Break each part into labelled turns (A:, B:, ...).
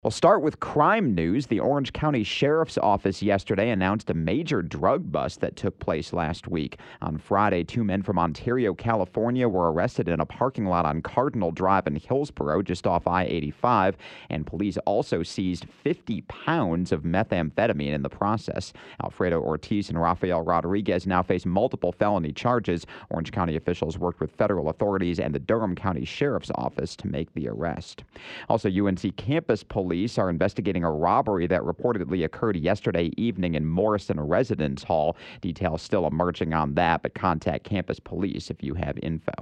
A: We'll start with crime news. The Orange County Sheriff's Office yesterday announced a major drug bust that took place last week. On Friday, 2 men from Ontario, California were arrested in a parking lot on Cardinal Drive in Hillsborough, just off I-85, and police also seized 50 pounds of methamphetamine in the process. Alfredo Ortiz and Rafael Rodriguez now face multiple felony charges. Orange County officials worked with federal authorities and the Durham County Sheriff's Office to make the arrest. Also, UNC campus police are investigating a robbery that reportedly occurred yesterday evening in Morrison Residence Hall. Details still emerging on that, but contact campus police if you have info.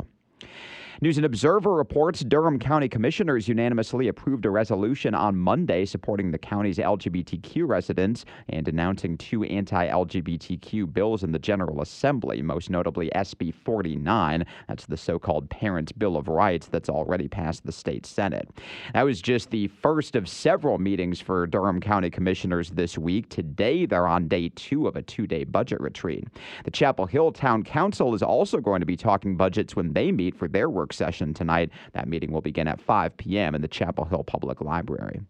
A: News and Observer reports Durham County Commissioners unanimously approved a resolution on Monday supporting the county's LGBTQ residents and announcing 2 anti-LGBTQ bills in the General Assembly, most notably SB 49. That's the so-called Parents' Bill of Rights that's already passed the state Senate. That was just the first of several meetings for Durham County Commissioners this week. Today, they're on day 2 of a 2-day budget retreat. The Chapel Hill Town Council is also going to be talking budgets when they meet for their work session tonight. That meeting will begin at 5 p.m. in the Chapel Hill Public Library.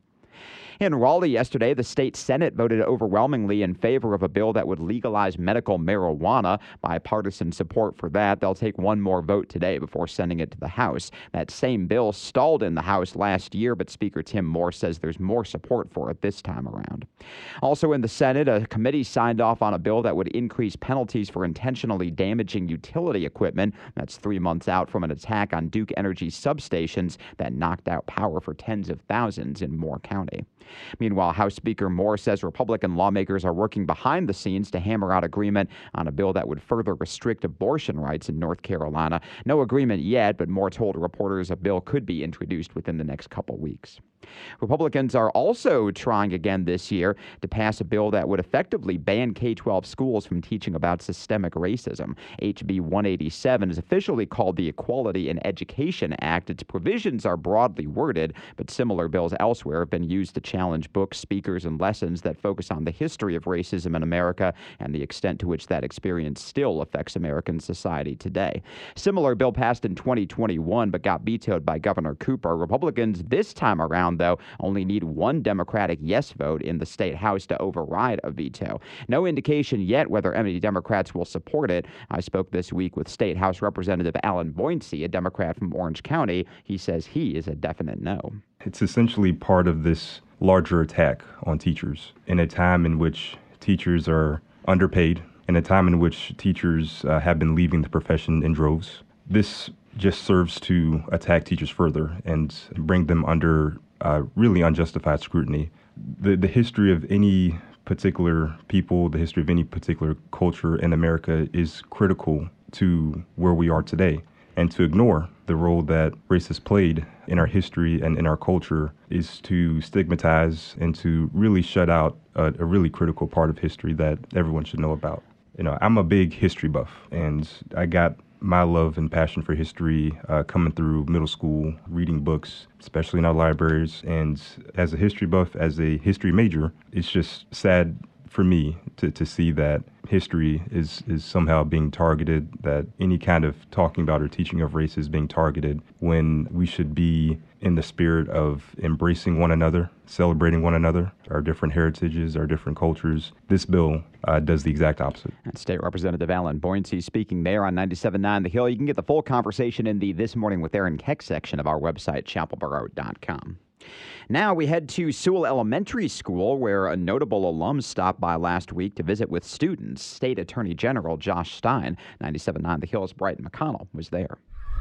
A: In Raleigh yesterday, the state Senate voted overwhelmingly in favor of a bill that would legalize medical marijuana. Bipartisan support for that. They'll take one more vote today before sending it to the House. That same bill stalled in the House last year, but Speaker Tim Moore says there's more support for it this time around. Also in the Senate, a committee signed off on a bill that would increase penalties for intentionally damaging utility equipment. That's 3 months out from an attack on Duke Energy substations that knocked out power for tens of thousands in Moore County. Meanwhile, House Speaker Moore says Republican lawmakers are working behind the scenes to hammer out agreement on a bill that would further restrict abortion rights in North Carolina. No agreement yet, but Moore told reporters a bill could be introduced within the next couple weeks. Republicans are also trying again this year to pass a bill that would effectively ban K-12 schools from teaching about systemic racism. HB 187 is officially called the Equality in Education Act. Its provisions are broadly worded, but similar bills elsewhere have been used to challenge books, speakers, and lessons that focus on the history of racism in America and the extent to which that experience still affects American society today. Similar bill passed in 2021 but got vetoed by Governor Cooper. Republicans this time around, though, only need one Democratic yes vote in the state House to override a veto. No indication yet whether any Democrats will support it. I spoke this week with State House Representative Alan Boynce, a Democrat from Orange County. He says he is a definite no.
B: It's essentially part of this larger attack on teachers in a time in which teachers are underpaid, in a time in which teachers have been leaving the profession in droves. This just serves to attack teachers further and bring them under really unjustified scrutiny. The history of any particular people, the history of any particular culture in America is critical to where we are today. And to ignore the role that race has played in our history and in our culture is to stigmatize and to really shut out a really critical part of history that everyone should know about. You know, I'm a big history buff, and I got my love and passion for history coming through middle school, reading books, especially in our libraries. And as a history buff, as a history major, it's just sad for me to see that history is somehow being targeted, that any kind of talking about or teaching of race is being targeted when we should be in the spirit of embracing one another, celebrating one another, our different heritages, our different cultures. This bill does the exact opposite.
A: That's State Representative Alan Boynce speaking there on 97.9 The Hill. You can get the full conversation in the This Morning with Aaron Keck section of our website, chapelboro.com. Now we head to Sewell Elementary School, where a notable alum stopped by last week to visit with students. State Attorney General Josh Stein, 97.9 The Hill's Brighton McConnell, was there.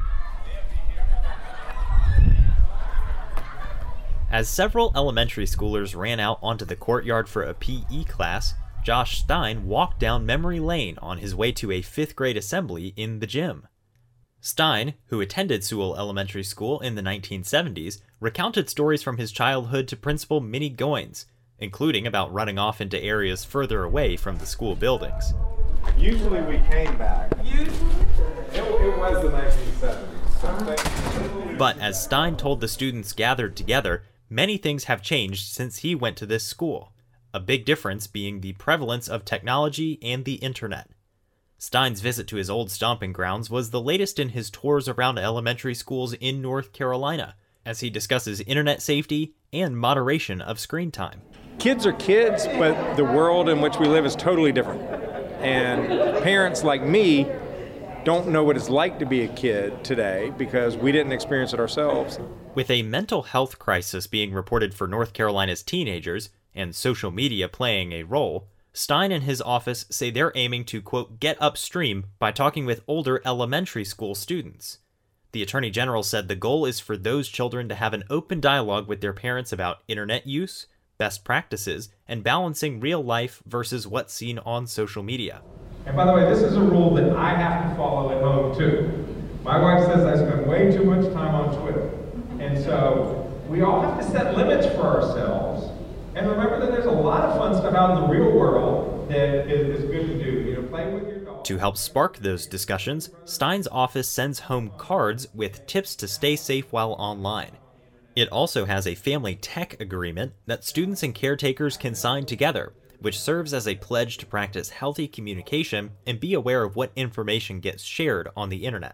C: As several elementary schoolers ran out onto the courtyard for a PE class, Josh Stein walked down memory lane on his way to a 5th grade assembly in the gym. Stein, who attended Sewell Elementary School in the 1970s, recounted stories from his childhood to Principal Minnie Goins, including about running off into areas further away from the school buildings.
D: Usually we came back. It was the 1970s.
C: But as Stein told the students gathered together, many things have changed since he went to this school, a big difference being the prevalence of technology and the internet. Stein's visit to his old stomping grounds was the latest in his tours around elementary schools in North Carolina, as he discusses internet safety and moderation of screen time.
D: Kids are kids, but the world in which we live is totally different. And parents like me don't know what it's like to be a kid today because we didn't experience it ourselves.
C: With a mental health crisis being reported for North Carolina's teenagers and social media playing a role, Stein and his office say they're aiming to, quote, get upstream by talking with older elementary school students. The Attorney General said the goal is for those children to have an open dialogue with their parents about internet use, best practices, and balancing real life versus what's seen on social media.
E: And by the way, this is a rule that I have to follow at home too. My wife says I spend way too much time on Twitter. And so we all have to set limits for ourselves. And remember that there's a lot of fun stuff out in the real world that is good to do. You know, play with your dog.
C: To help spark those discussions, Stein's office sends home cards with tips to stay safe while online. It also has a family tech agreement that students and caretakers can sign together, which serves as a pledge to practice healthy communication and be aware of what information gets shared on the internet.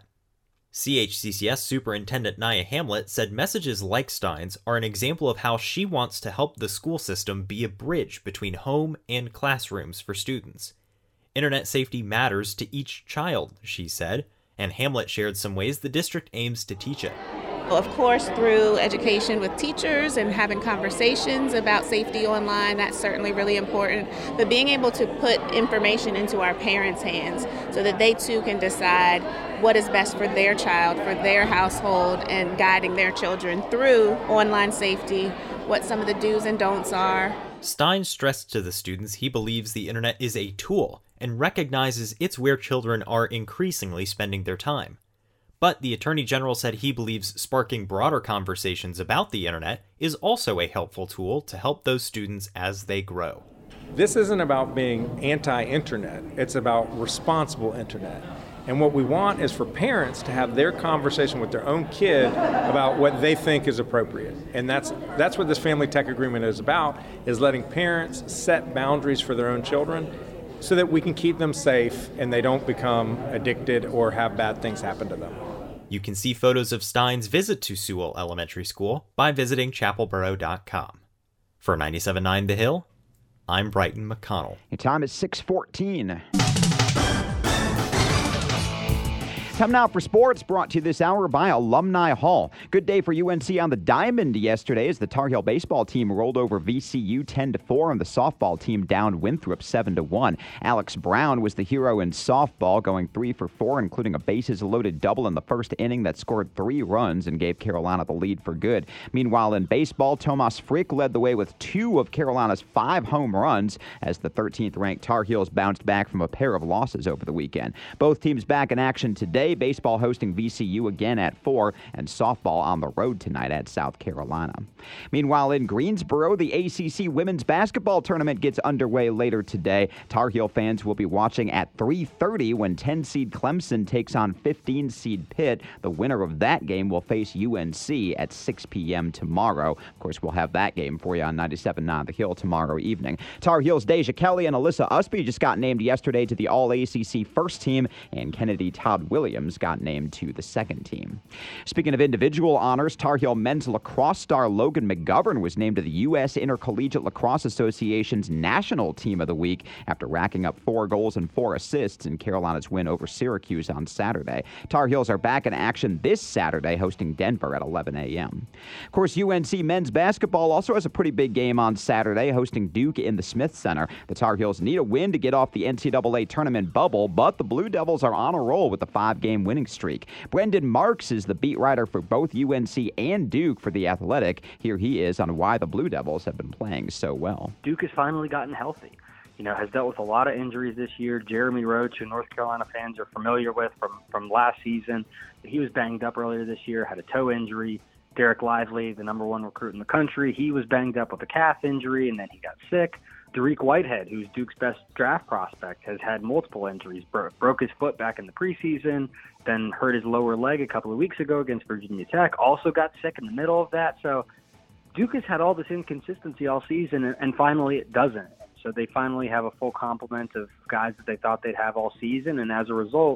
C: CHCCS Superintendent Nia Hamlet said messages like Stein's are an example of how she wants to help the school system be a bridge between home and classrooms for students. Internet safety matters to each child, she said, and Hamlet shared some ways the district aims to teach it.
F: Of course, through education with teachers and having conversations about safety online, that's certainly really important. But being able to put information into our parents' hands so that they too can decide what is best for their child, for their household, and guiding their children through online safety, what some of the do's and don'ts are.
C: Stein stressed to the students he believes the internet is a tool and recognizes it's where children are increasingly spending their time. But the Attorney General said he believes sparking broader conversations about the internet is also a helpful tool to help those students as they grow.
D: This isn't about being anti-internet. It's about responsible internet. And what we want is for parents to have their conversation with their own kid about what they think is appropriate. And that's what this family tech agreement is about, is letting parents set boundaries for their own children so that we can keep them safe and they don't become addicted or have bad things happen to them.
C: You can see photos of Stein's visit to Sewell Elementary School by visiting chapelboro.com. For 97.9 The Hill, I'm Brighton McConnell.
A: Your time is 6:14. Time now for sports, brought to you this hour by Alumni Hall. Good day for UNC on the diamond yesterday as the Tar Heel baseball team rolled over VCU 10-4 and the softball team downed Winthrop 7-1. Alex Brown was the hero in softball, going 3 for 4, including a bases-loaded double in the first inning that scored 3 runs and gave Carolina the lead for good. Meanwhile, in baseball, Tomas Frick led the way with 2 of Carolina's 5 home runs as the 13th-ranked Tar Heels bounced back from a pair of losses over the weekend. Both teams back in action today. Baseball hosting VCU again at 4, and softball on the road tonight at South Carolina. Meanwhile, in Greensboro, the ACC women's basketball tournament gets underway later today. Tar Heel fans will be watching at 3:30 when 10-seed Clemson takes on 15-seed Pitt. The winner of that game will face UNC at 6 p.m. tomorrow. Of course, we'll have that game for you on 97.9 The Hill tomorrow evening. Tar Heels' Deja Kelly and Alyssa Usby just got named yesterday to the All-ACC first team, and Kennedy Todd Williams got named to the second team. Speaking of individual honors, Tar Heel men's lacrosse star Logan McGovern was named to the U.S. Intercollegiate Lacrosse Association's National Team of the Week after racking up 4 goals and 4 assists in Carolina's win over Syracuse on Saturday. Tar Heels are back in action this Saturday, hosting Denver at 11 a.m. Of course, UNC men's basketball also has a pretty big game on Saturday, hosting Duke in the Smith Center. The Tar Heels need a win to get off the NCAA tournament bubble, but the Blue Devils are on a roll with a 5-game winning streak. Brendan Marks is the beat writer for both UNC and Duke for The Athletic. Here he is on why the Blue Devils have been playing so well.
G: Duke has finally gotten healthy. Has dealt with a lot of injuries this year. Jeremy Roach, who North Carolina fans are familiar with from last season, he was banged up earlier this year, had a toe injury. Derek Lively, the number 1 recruit in the country, he was banged up with a calf injury, and then he got sick. Dariq Whitehead, who's Duke's best draft prospect, has had multiple injuries. Broke his foot back in the preseason, then hurt his lower leg a couple of weeks ago against Virginia Tech, also got sick in the middle of that. So Duke has had all this inconsistency all season, and finally it doesn't. So they finally have a full complement of guys that they thought they'd have all season, and as a result,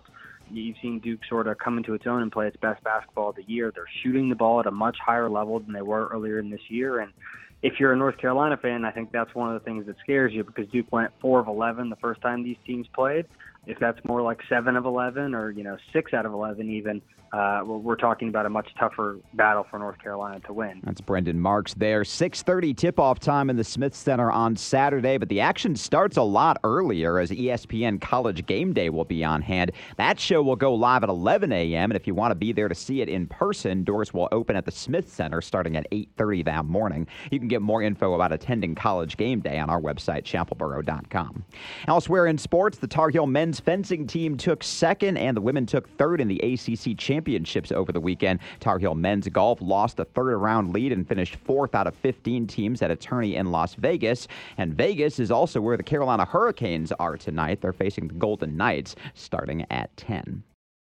G: You've seen Duke sort of come into its own and play its best basketball of the year. They're shooting the ball at a much higher level than they were earlier in this year. And if you're a North Carolina fan, I think that's one of the things that scares you, because Duke went 4 of 11 the first time these teams played. If that's more like 7 of 11 or 6 out of 11 even, we're talking about a much tougher battle for North Carolina to win.
A: That's Brendan Marks there. 6:30 tip-off time in the Smith Center on Saturday, but the action starts a lot earlier as ESPN College Game Day will be on hand. That show will go live at 11 a.m., and if you want to be there to see it in person, doors will open at the Smith Center starting at 8:30 that morning. You can get more info about attending College Game Day on our website, chapelboro.com. Elsewhere in sports, the Tar Heel men's fencing team took second and the women took third in the ACC championships over the weekend. Tar Heel men's golf lost a third-round lead and finished 4th out of 15 teams at a tourney in Las Vegas. And Vegas is also where the Carolina Hurricanes are tonight. They're facing the Golden Knights starting at 10.